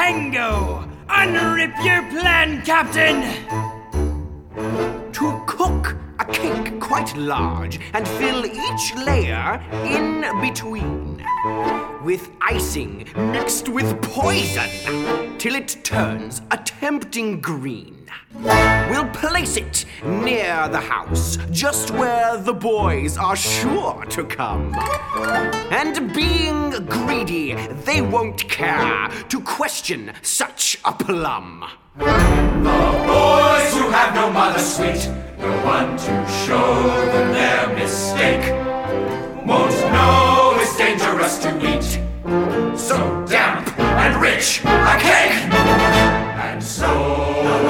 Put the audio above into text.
tango! Unrip your plan, Captain! To cook a cake quite large and fill each layer in between with icing mixed with poison till it turns a tempting green. We'll place it near the house, just where the boys are sure to come. And being greedy, they won't care to question such a plum. The boys who have no mother sweet, no one to show them their mistake, won't know it's dangerous to eat so damp and rich a cake. And so